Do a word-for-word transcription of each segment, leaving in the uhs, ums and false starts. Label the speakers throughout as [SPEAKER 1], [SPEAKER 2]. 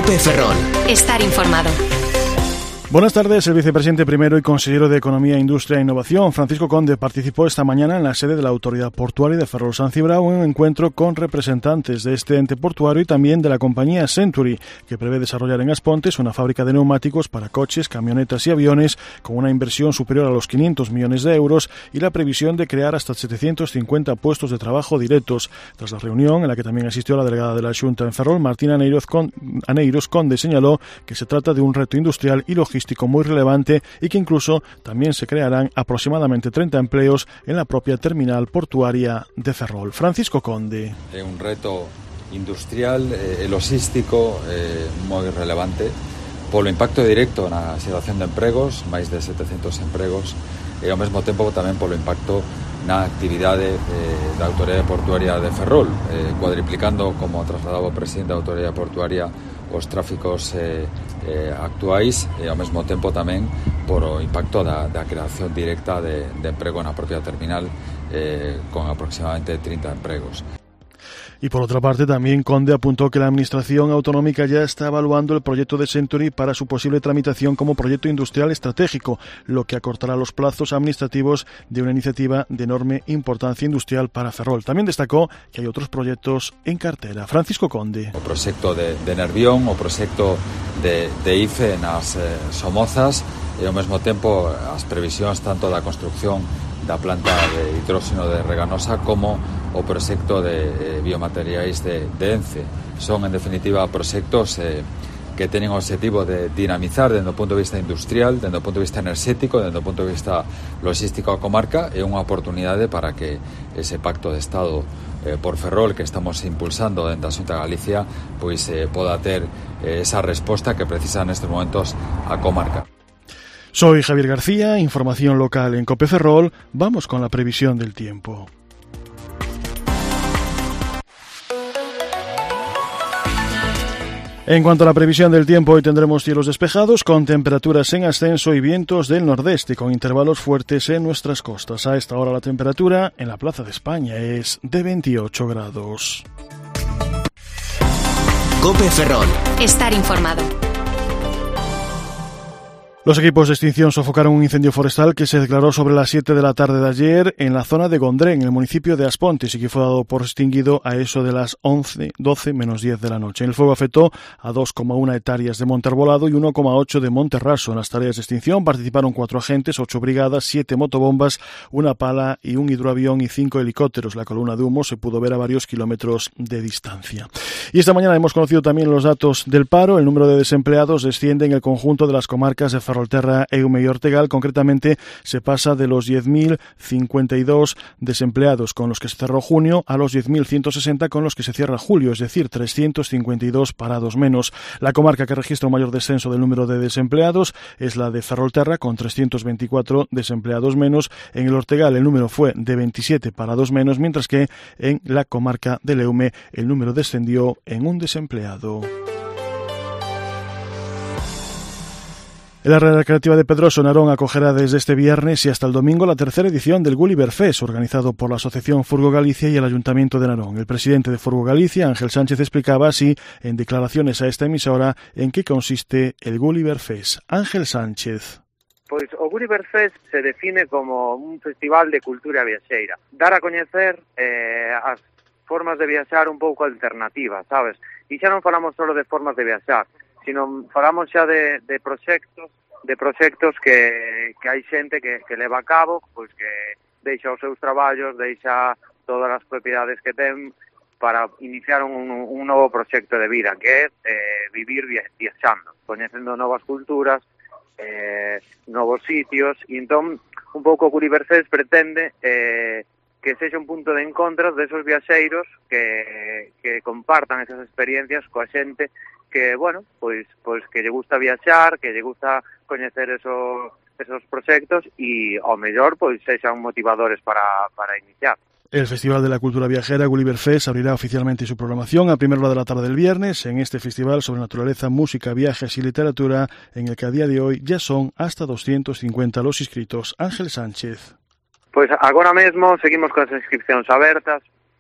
[SPEAKER 1] COPE Ferrol.
[SPEAKER 2] Estar informado.
[SPEAKER 3] Buenas tardes. El vicepresidente primero y consejero de Economía, Industria e Innovación, Francisco Conde, participó esta mañana en la sede de la Autoridad Portuaria de Ferrol-San Cibrao en un encuentro con representantes de este ente portuario y también de la compañía Century, que prevé desarrollar en Aspontes una fábrica de neumáticos para coches, camionetas y aviones con una inversión superior a los quinientos millones de euros y la previsión de crear hasta setecientos cincuenta puestos de trabajo directos. Tras la reunión, en la que también asistió la delegada de la Xunta en Ferrol, Martín Aneiros, Aneiros Conde, señaló que se trata de un reto industrial y logístico muy relevante y que incluso también se crearán aproximadamente treinta empleos en la propia terminal portuaria de Ferrol. Francisco Conde.
[SPEAKER 4] É un reto industrial e eh, logístico eh, moi relevante polo impacto directo na xeración de empregos, máis de setecentos empregos, e ao mesmo tempo tamén polo impacto na actividade eh, da Autoridade Portuaria de Ferrol, eh, cuadriplicando, como trasladaba o presidente da Autoridade Portuaria, os tráficos eh, eh, actuais e ao mesmo tempo tamén por o impacto da, da creación directa de, de emprego na propia terminal eh, con aproximadamente trinta empregos.
[SPEAKER 3] Y por otra parte, también Conde apuntó que la Administración Autonómica ya está evaluando el proyecto de Century para su posible tramitación como proyecto industrial estratégico, lo que acortará los plazos administrativos de una iniciativa de enorme importancia industrial para Ferrol. También destacó que hay otros proyectos en cartera. Francisco Conde.
[SPEAKER 4] O proxecto de, de Nervión, o proxecto de, de I F E nas eh, Somozas e ao mesmo tempo as previsións tanto da construcción da planta de hidróxeno de Reganosa como o proxecto de eh, biomateriais de, de ENCE. Son, en definitiva, proxectos eh, que teñen o objetivo de dinamizar dende o punto de vista industrial, dende o punto de vista enerxético, dende o punto de vista logístico a comarca, e unha oportunidade para que ese pacto de Estado eh, por Ferrol que estamos impulsando dentro da Xunta de Galicia pois eh, poda ter eh, esa resposta que precisa nestes momentos a comarca.
[SPEAKER 3] Soy Javier García, información local en COPE Ferrol. Vamos con la previsión del tiempo. En cuanto a la previsión del tiempo, hoy tendremos cielos despejados con temperaturas en ascenso y vientos del nordeste con intervalos fuertes en nuestras costas. A esta hora la temperatura en la Plaza de España es de veintiocho grados.
[SPEAKER 1] COPE Ferrol.
[SPEAKER 2] Estar informado.
[SPEAKER 3] Los equipos de extinción sofocaron un incendio forestal que se declaró sobre las siete de la tarde de ayer en la zona de Gondré, en el municipio de Aspontes, y que fue dado por extinguido a eso de las once, doce menos diez de la noche. El fuego afectó a dos coma uno hectáreas de monte arbolado y uno coma ocho de monte raso. En las tareas de extinción participaron cuatro agentes, ocho brigadas, siete motobombas, una pala y un hidroavión y cinco helicópteros. La columna de humo se pudo ver a varios kilómetros de distancia. Y esta mañana hemos conocido también los datos del paro. El número de desempleados desciende en el conjunto de las comarcas de Ferrolterra, Eume y Ortegal. Concretamente se pasa de los diez mil cincuenta y dos desempleados con los que se cerró junio a los diez mil ciento sesenta con los que se cierra julio, es decir, trescientos cincuenta y dos parados menos. La comarca que registra un mayor descenso del número de desempleados es la de Ferrolterra, con trescientos veinticuatro desempleados menos. En el Ortegal el número fue de veintisiete parados menos, mientras que en la comarca del Eume el número descendió en un desempleado. El área recreativa de Pedroso, Narón, acogerá desde este viernes y hasta el domingo la tercera edición del Gulliver Fest, organizado por la Asociación Furgo Galicia y el Ayuntamiento de Narón. El presidente de Furgo Galicia, Ángel Sánchez, explicaba así, en declaraciones a esta emisora, en qué consiste el Gulliver Fest. Ángel Sánchez.
[SPEAKER 5] Pois o Gulliver Fest se define como un festival de cultura viaxeira. Dar a coñecer eh, as formas de viaxar un pouco alternativas, sabes? E xa non falamos só de formas de viaxar, sino falamos xa de, de proxectos, de proxectos que, que hai xente que, que leva a cabo, pois que deixa os seus traballos, deixa todas as propiedades que ten para iniciar un, un novo proxecto de vida, que é eh, vivir viaxando, coñecendo novas culturas, eh, novos sitios, e entón un pouco o Gulliver Fest pretende eh, que sexa un punto de encontro desos viaxeiros que, que compartan esas experiencias coa xente que, bueno, pois pois que lle gusta viaxar, que lle gusta coñecer esos, esos proxectos e, ao mellor, pois sexan motivadores para, para iniciar.
[SPEAKER 3] El Festival de la Cultura Viajera, Gulliver Fest, abrirá oficialmente su programación a primera hora de la tarde del viernes en este festival sobre naturaleza, música, viajes y literatura, en el que a día de hoy ya son hasta doscientos cincuenta los inscritos. Ángel Sánchez.
[SPEAKER 5] Pois agora mesmo seguimos con as inscripcións abertas,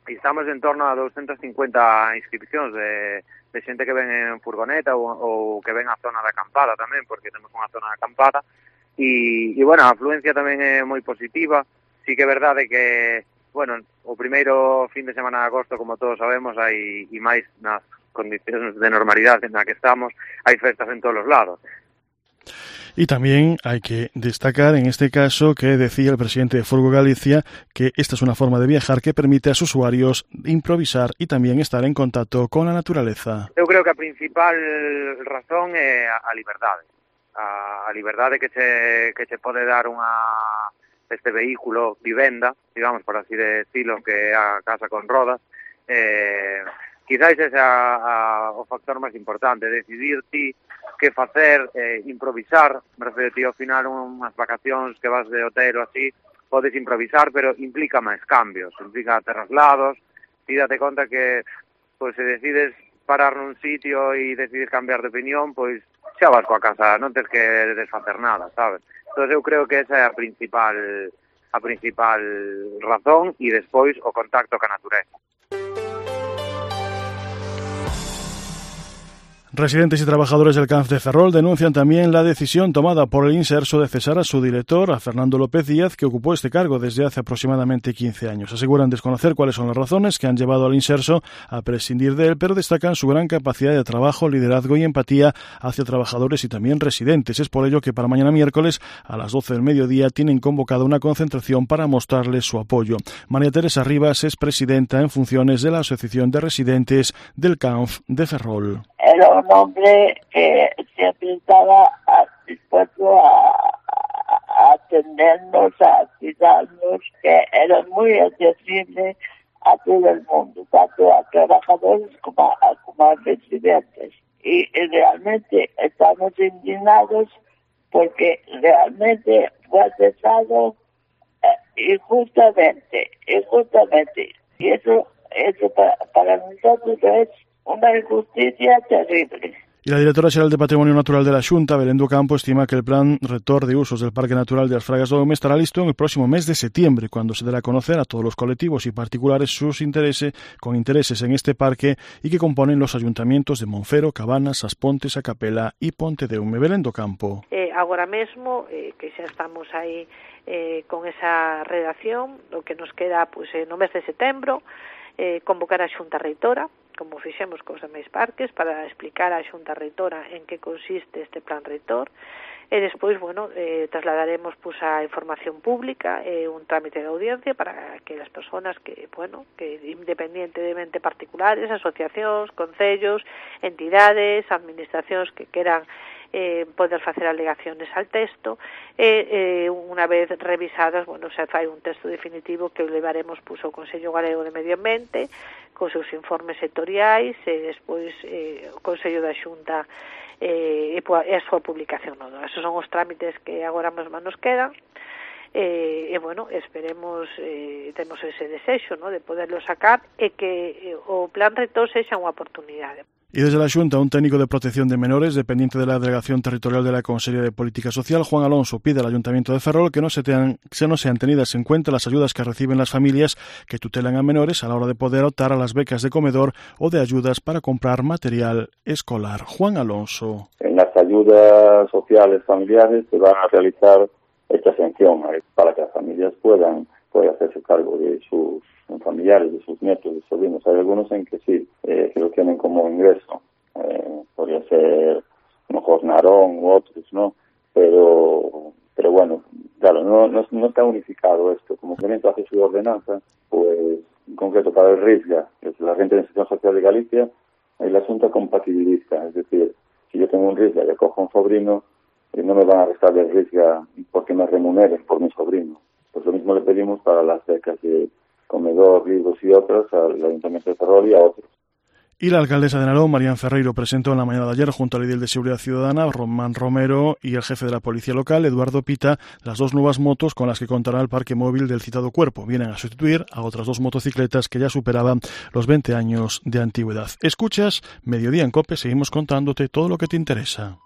[SPEAKER 5] e estamos en torno a doscientas cincuenta inscripcións de, de xente que ven en furgoneta ou, ou que ven a zona da acampada tamén, porque temos unha zona de acampada, e, e bueno, a afluencia tamén é moi positiva. Sí que é verdade que, bueno, o primeiro fin de semana de agosto, como todos sabemos, hai, e máis nas condicións de normalidade na que estamos, hai festas en todos os lados.
[SPEAKER 3] Y también hay que destacar en este caso que decía el presidente de Furgo Galicia que esta es una forma de viajar que permite a sus usuarios improvisar y también estar en contacto con la naturaleza.
[SPEAKER 5] Eu creo que a principal razón é a liberdade. A liberdade que se, que se pode dar unha este vehículo vivenda, digamos, por así decirlo, que é a casa con rodas. Eh, quizáis ese é a, a, o factor máis importante, decidir ti que facer, eh, improvisar. Me refiero ti ao final unhas vacacións que vas de hotel ou así, podes improvisar, pero implica máis cambios, implica traslados. Ti date conta que, pois, se decides parar nun sitio e decides cambiar de opinión, pois xa vas coa casa, non tens que desfacer nada, sabes? Entón eu creo que esa é a principal a principal razón, e despois o contacto ca natureza.
[SPEAKER 3] Residentes y trabajadores del C A N F de Ferrol denuncian también la decisión tomada por el Inserso de cesar a su director, a Fernando López Díaz, que ocupó este cargo desde hace aproximadamente quince años. Aseguran desconocer cuáles son las razones que han llevado al Inserso a prescindir de él, pero destacan su gran capacidad de trabajo, liderazgo y empatía hacia trabajadores y también residentes. Es por ello que para mañana miércoles, a las doce del mediodía, tienen convocada una concentración para mostrarles su apoyo. María Teresa Rivas es presidenta en funciones de la Asociación de Residentes del C A N F de Ferrol.
[SPEAKER 1] Era un hombre que siempre estaba dispuesto a, a atendernos, a cuidarnos, que era muy accesible a todo el mundo, tanto a trabajadores como a, como a residentes. Y, y realmente estamos indignados porque realmente fue cesado eh, injustamente, injustamente. Y eso, eso para, para nosotros es una injusticia terrible.
[SPEAKER 3] Y la directora xeral de Patrimonio Natural de la Xunta, Belén do Campo, estima que el plan Retor de Usos del Parque Natural de As Fragas do Home estará listo en el próximo mes de septiembre, cuando se dará a conocer a todos los colectivos y particulares sus intereses, con intereses en este parque y que componen los ayuntamientos de Monfero, Cabanas, Aspontes, Acapela y Pontedeume. Belén do Campo.
[SPEAKER 6] Eh, agora mesmo, eh, que xa estamos aí eh, con esa redacción, o que nos queda pues, eh, no mes de setembro, eh, convocar a Xunta Reitora, como fixemos cos demais parques, para explicar á Xunta Reitora en que consiste este plan reitor, e despois, bueno, eh, trasladaremos pues, a información pública, eh, un trámite de audiencia para que as persoas que, bueno, que independientemente particulares, asociacións, concellos, entidades, administracións que queran eh, poder facer alegaciones al texto, e eh, unha vez revisadas, bueno, se fai un texto definitivo que o levaremos pues, ao Consello Galego de Medio Ambiente, cos seus informes sectoriais, e despois eh, o Consello da Xunta eh, e a súa publicación. No? Esos son os trámites que agora mesmo nos quedan, e, e bueno, esperemos, eh, temos ese desexo, ¿no? de poderlo sacar e que eh, o plan reitor sexa unha oportunidade.
[SPEAKER 3] Y desde la Xunta, un técnico de protección de menores, dependiente de la Delegación Territorial de la Consejería de Política Social, Juan Alonso, pide al Ayuntamiento de Ferrol que no se, tean, que no sean tenidas en cuenta las ayudas que reciben las familias que tutelan a menores a la hora de poder optar a las becas de comedor o de ayudas para comprar material escolar. Juan Alonso.
[SPEAKER 7] En las ayudas sociales familiares se va a realizar esta exención para que las familias puedan, puedan hacerse cargo de sus familiares, de sus nietos, de sus sobrinos. Hay algunos en que sí, eh, que lo tienen como ingreso. Eh, podría ser a lo mejor Narón u otros, ¿no? Pero pero bueno, claro, no, no, no está unificado esto. Como Cemento hace su ordenanza, pues en concreto para el RISGA, que es la Renta de Inserción Social de Galicia, el asunto compatibiliza. Es decir, si yo tengo un RISGA y acojo a un sobrino, eh, no me van a restar del RISGA porque me remuneren por mi sobrino. Pues lo mismo le pedimos para las becas de comedor, libros y otros al Ayuntamiento de Ferrol y a otros.
[SPEAKER 3] Y la alcaldesa de Narón, Marián Ferreiro, presentó en la mañana de ayer, junto al edil de Seguridad Ciudadana, Román Romero, y el jefe de la Policía Local, Eduardo Pita, las dos nuevas motos con las que contará el parque móvil del citado cuerpo. Vienen a sustituir a otras dos motocicletas que ya superaban los veinte años de antigüedad. Escuchas Mediodía en COPE, seguimos contándote todo lo que te interesa.